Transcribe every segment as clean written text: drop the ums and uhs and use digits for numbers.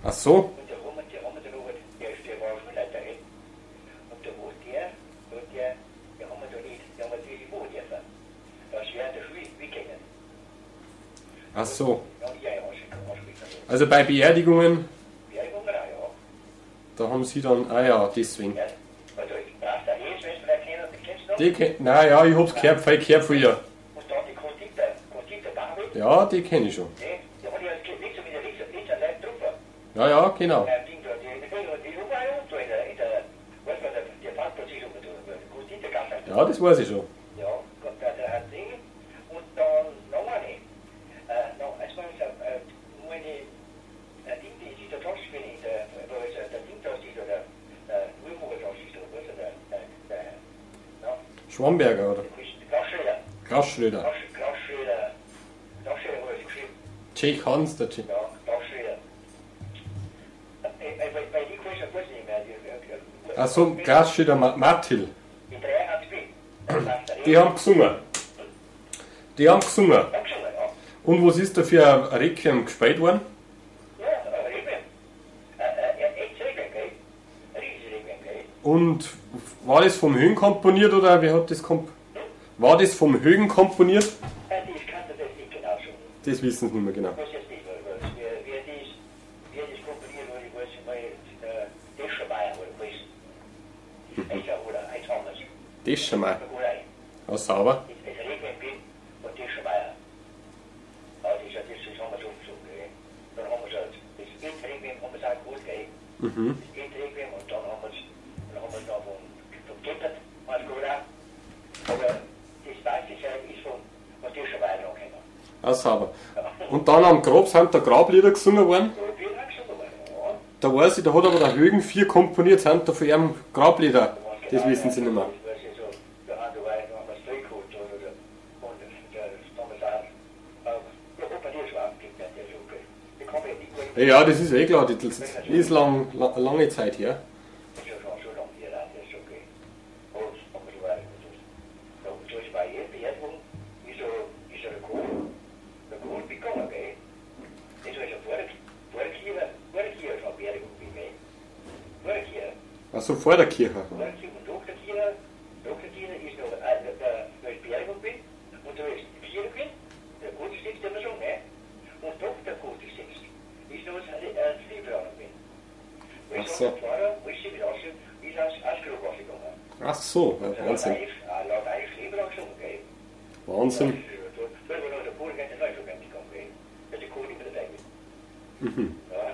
Ach so. Und der haben wir dann noch, der war schon Leiter, ey. Und da war der haben wir da nicht, der haben wir diese Woche dürfen. Da ist während der Schule weggegangen. Ach so. Ja, ja, anspielen. Also bei Beerdigungen, Beerdigung auch, ja. da haben sie dann, ah ja, deswegen. Ja. Also, brauchst du jetzt, wenn du vielleicht kennst du noch? Die naja, ich hab's gehört, voll gehört von ihr. Und dann die Konstita Barbel. Ja, die kenne ich schon. Ne? Die hat ja nicht so wie der Richter Leib drauf. Ja, ja, genau. Ding da, die haben auch da in der, was man der Parkplatz Konstita Gasse. Ja, das weiß ich schon. Ja, Gott, der hat Ding. Und dann noch eine. Noch, als man meine Ding, die ist der Tosch, wenn ich, der Ding da ist, oder der Urmutter da ist, oder was ist der, Schwamberger, oder? Grasschröder. Grasschröder. Grasschröder hat er geschrieben. Jake Hans, der Jake. Ja, Grasschröder. Bei die kann ich ja kurz nicht mehr. Ach so, Grasschröder Martil. Die drei haben gespielt. Die haben gesungen. Die haben gesungen. Ja, ja. Und was ist da für ein Requiem gespielt worden? Ja, Requiem. Echt Requiem, gell? Riesiges Requiem, gell? Und war das vom Höhen komponiert oder wer hat das War das vom Höhen komponiert? Ich kannte das nicht genau schon. Das wissen sie nicht mehr genau. Ich weiß jetzt nicht, wer das komponiert hat, ich weiß nicht mal, Deschemeier oder was. Ich sag, oder eins anderes. Das schon mal. Oder ein. Ja, sauber. Das Requiem bin und Deschemeier. Aber das haben wir so gesungen, gell? Dann haben wir so, das Endrequiem haben wir es auch gewusst, gell? Mhm. Das Endrequiem und dann haben wir es da von Geppert, was gut auch. Aber das meiste ist von Deschemeier angekommen. Ja, sauber. Und dann am Grab sind da Grablieder gesungen worden. So, wir haben schon mal, ja. Da weiß ich, da hat aber der Högen 4 komponiert, sind da von ihrem Grablieder. Das wissen sie nicht mehr. Ja, das ist eh klar, das ist lange Zeit her. Also vor der Kirche. Ach so, ja, Wahnsinn. Wahnsinn. Mhm.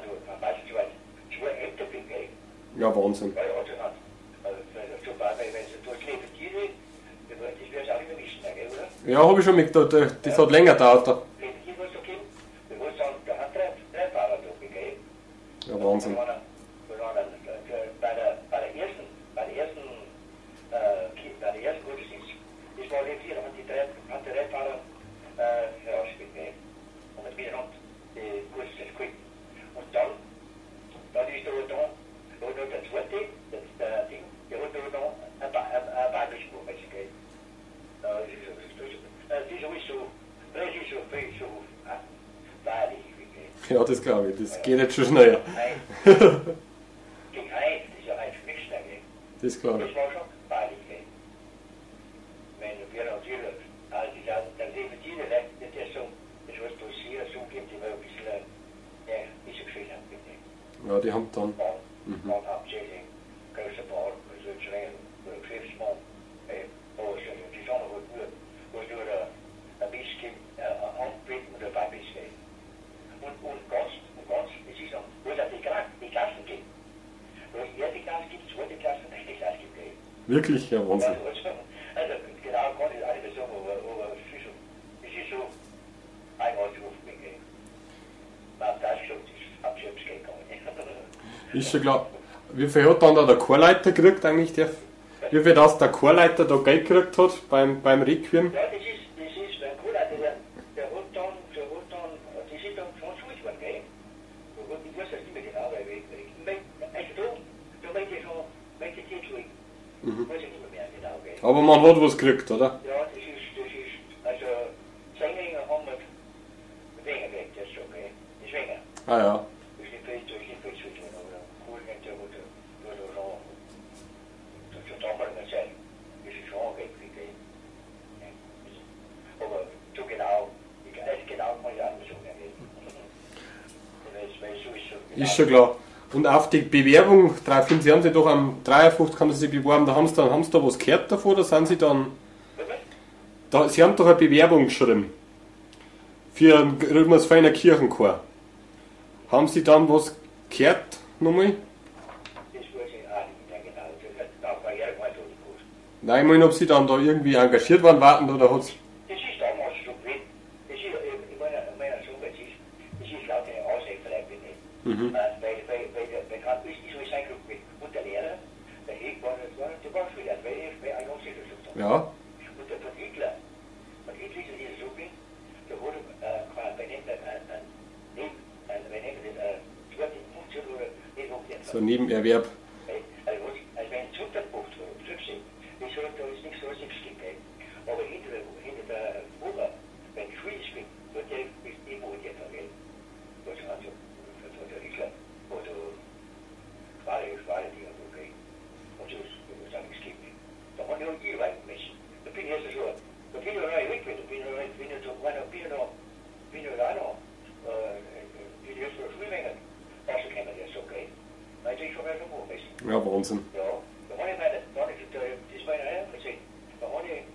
Ja, Wahnsinn. Ja, habe ich schon mitgedacht, das hat länger gedauert. Ja, Wahnsinn. Ja, das glaube ich, das geht jetzt schon schneller. Das glaube ich. Ja, die haben dann. Mhm. Wirklich, ja, Wahnsinn. Also, genau, kann ich auch nicht sagen, aber es ist so eigenartig aufgegangen. Man hat das gesagt, das hat selbst gegangen. Ist schon klar. Wie viel hat dann da der Chorleiter gekriegt eigentlich? Wie viel das der Chorleiter da Geld gekriegt hat beim Requiem? Ja, das ist der Chorleiter, der hat dann, das ist dann von Schulz geworden, gell? Ich weiß das nicht mehr genau, weil also da möchte ich schon, möchte ich jetzt schulden. Weiß ich nicht mehr genau, gell? Aber man hat was gekriegt, oder? Ja, das ist, also Sänglinge haben wir weniger gekriegt, das schon, gell? Das ist weniger. Ah ja. Das ist nicht viel, Ist schon klar. Und auf die Bewerbung, sie haben sich doch am 53 haben sie sich beworben, haben sie da was gehört davon, oder sind sie dann... Sie haben doch eine Bewerbung geschrieben. Für ein feiner Kirchenchor. Haben Sie dann was gehört nochmal? Das weiß ich auch nicht mehr genau. Das war irgendwann so gut. Nein, ich meine, ob Sie dann da irgendwie engagiert waren, warten oder hat's... Das ist damals so gewesen. Das ist, in meiner Summe, das ist laut der Aussage vielleicht nicht. Weil hat ist so sein Glück mit. Und der Lehrer, der Heg war Schüler, weil ein Jungs gesucht haben. Ja. Und der von Hitler ist in dieser Suppe, da wurde bei dem Funktion oder nicht hochgehört. So Nebenerwerb. Also wenn ein Zutterbucht oder Züchse, da ist nichts so nichts gibt. Aber hinter der Woche, wenn die Schule spielt, wird der bis die Woche der Verwelt. Was hat so, der Hitler, oder schwere Dinge, okay. Und so ist da nichts gibt. Da haben die auch die Wein gemessen. Da bin ich erst so, da bin ich noch nicht weg, da bin ich noch, bin ich noch, bin ich erst noch Schulmengen. Rausgekommen, das ist okay. Weil ich schon mal so hoch messen. Ja, Wahnsinn. Ja, da habe ich meine, das war eine Eier gesehen. Da habe ich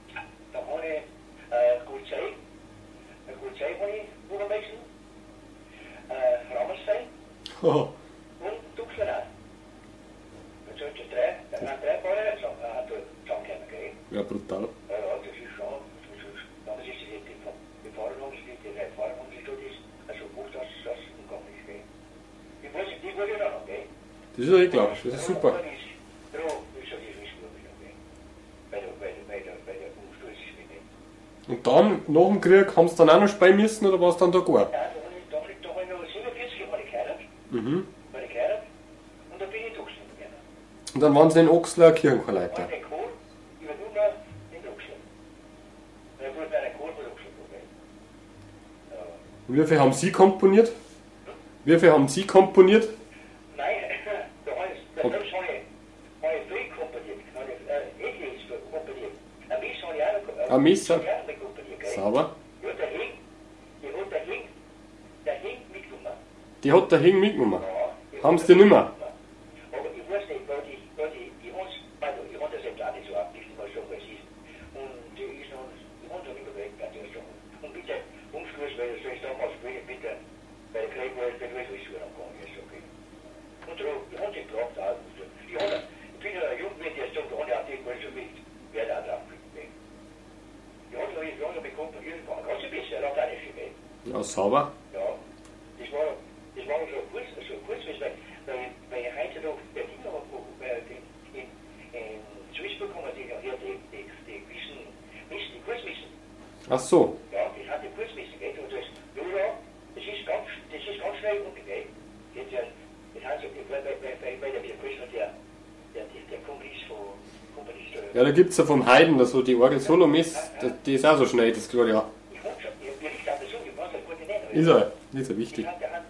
gut Zeit habe ich übermessen, Rammerstein und Duxler. Und so die drei Bäume zusammengekommen, gell? Ja, brutal. Ja, das ist schon, damals ist die Fahrer haben sich, die drei Fahrer haben sich da das, also bucht das umgegangen ist, gell? Die wollte ich noch, gell? Das ist ja eh klar, das ist super. Und dann, nach dem Krieg, haben sie dann auch noch spielen müssen, oder war es dann da gar? Ja, da habe ich noch 47 Jahre geheiratet. Und da bin ich durchgegangen. Und dann waren sie in Ochsler Kirchenchorleiter. Den Chor, über Nummer in Ochsler. Da wurde bei der Chor von Ochsler vorbei. Und wie viel haben Sie komponiert? Wie viel haben Sie komponiert? Nein, da habe ich viel komponiert. Da habe ich etliches komponiert. Ein Miss habe ich auch noch Ein Miss? komponiert. Sauber. Ja, der Hing mitgenommen. Die hat der Hing mitgenommen. Ja, Haben Sie die nicht mehr? aber ich weiß nicht, weil ich habe das jetzt auch nicht so aktiv, was so was ist. Und die ist noch, die haben noch immer weg, ganz ehrlich. Und bitte, umschluss, weil das soll ich damals bitte, weil der Krieg war, ich bin nicht so schwer angegangen, ist okay. Und darum, die haben sich gebracht, ich bin ja jung, wenn die jetzt sagen, die haben ja auch so mit, wer da drauf kriegt. Die haben noch bekommen, irgendwann, ganz ein bisschen, das hat auch nicht viel. Ja, sauber. Ja, das war so kurz, weil ich heute noch der Ding noch in Swiss bekommen, die ja hier die Kurzmissen. Ach so. Ja, das hat die Kurzmissen, gell? Und das ist ganz schnell umgegangen. Das heißt, weil der wieder Kurzmissen, der Komponist. Ja, da gibt es ja vom Haydn, das so die Orgel Solo-Miss, die ist auch so schnell, das glaube ich auch. Ich hab schon, ich liegt auf der Sonne, ich weiß nicht, gut nicht. Ist er wichtig.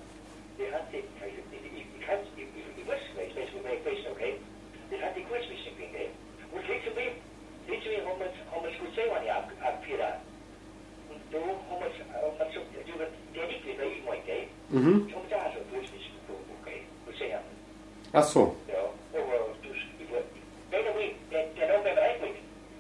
Ich weiß, okay? Das hat die Kurzmissen gegeben, und letztes Mal haben wir es gut selber nicht abgeführt. Und da haben wir so, der nicht wieder ich mein, gell? Mhm. Das haben wir da so Kurzmissen bekommen, okay? Gut sehen. Ach so. Ja, aber der noch beim Reitweg,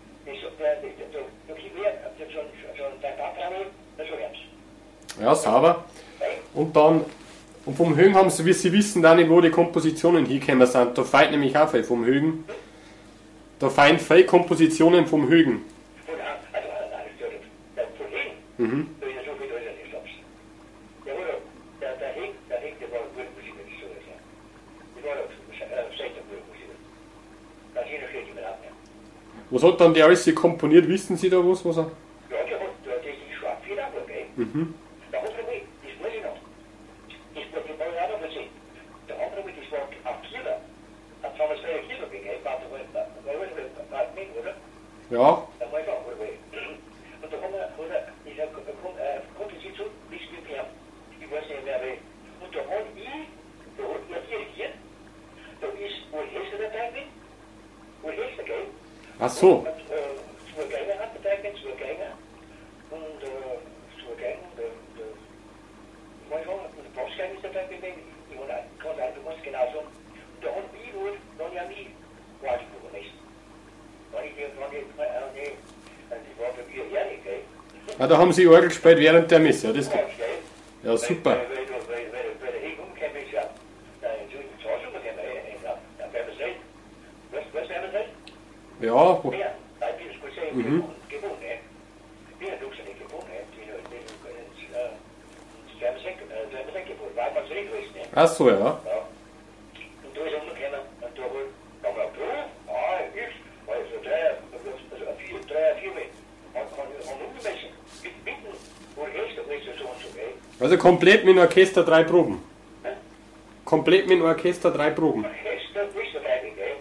Ja, sauber. Und dann, und vom Högen haben sie, wie Sie wissen, da nicht, wo die Kompositionen hingekommen sind. Da fehlt nämlich auch viel vom Högen. Da fehlen viele Kompositionen vom Högen. Mhm. Was hat dann der alles komponiert? Wissen Sie da was er? Ja, das ist schwarz wieder, okay? Mhm. Der andere Weg, das weiß ich noch. Das wollte ich auch noch erzählen. Der andere Weg, das war auf Kieler. Hat damals bei der Kieler gegeben, war mit, oder? Ja. Da war ich auch, oder? Und da haben wir, dieser Komposition, bis wir haben, ich weiß nicht mehr, und da hat er dirigiert, da ist wohl Hesse dabei mit, wohl Hesse, gell? Ach so. Zwei Geiger hat dabei, zwei Geiger. Und zwei Geiger, der Bassgeig ist dabei. sagt, ich kann sagen, du musst genau so. Und da hat mich gut, dann ja nie Wahlspruch nicht. Das war für mich ehrlich, gell? Ah, da haben sie Orgel gespielt während der Messe. Ja, das, Gell? ja super. Weil der Hegel umgekommen ist, ja. In so einem Zahl umgekommen, dann werden wir sehen. Was werden wir sehen? Ja, Ja, bei mir ist gut sehen, gewohnt, ne? Wir haben nicht gewohnt, ne? Die werden wir sehen gewohnt, weil man sehen ist, ne? ach so, ja. Ja. Und da ist er umgekommen, und da wohl, da war ich, also 3-4 Meter. Und umgemessen, mitten, wo der Gäste ist, so und so, gell? Also komplett mit dem Orchester 3 Proben. Hä? Komplett mit dem Orchester 3 Proben. Orchester, wisst ihr eigentlich, gell?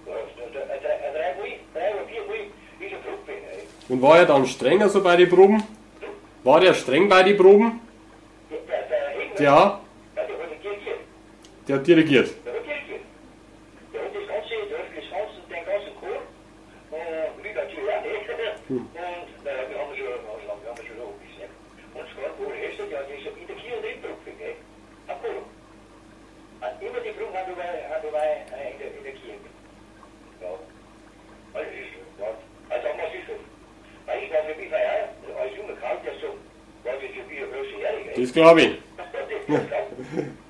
3 oder 4 Mal ist er Gruppe, gell? Und war er dann strenger so bei den Proben? War der streng bei den Proben? Der Hegel, Ja, der hat dirigiert. der hat dirigiert. Der hat dirigiert. Der hat den ganzen Chor, wie natürlich auch nicht. Und wir haben schon noch ein bisschen. Und es war ein Orchester, der hat in der Kirche drin Gruppe, gell? Ein Chor. Immer die Proben hat dabei in der Kirche. Ja. Also, damals ist es. Weil ich war für mich als junger Kerl, der so, war das für mich eine große Ehre, gell? Das glaube ich. Das